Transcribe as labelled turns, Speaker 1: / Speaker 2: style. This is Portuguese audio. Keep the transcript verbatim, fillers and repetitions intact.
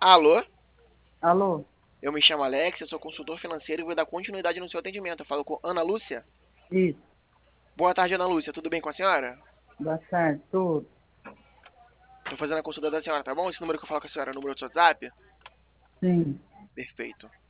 Speaker 1: Alô?
Speaker 2: Alô?
Speaker 1: Eu me chamo Alex, eu sou consultor financeiro e vou dar continuidade no seu atendimento. Eu falo com Ana Lúcia.
Speaker 2: Isso.
Speaker 1: Boa tarde, Ana Lúcia. Tudo bem com a senhora?
Speaker 2: Boa tarde, tudo.
Speaker 1: Tô fazendo a consulta da senhora, tá bom? Esse número que eu falo com a senhora é o número do seu WhatsApp?
Speaker 2: Sim.
Speaker 1: Perfeito.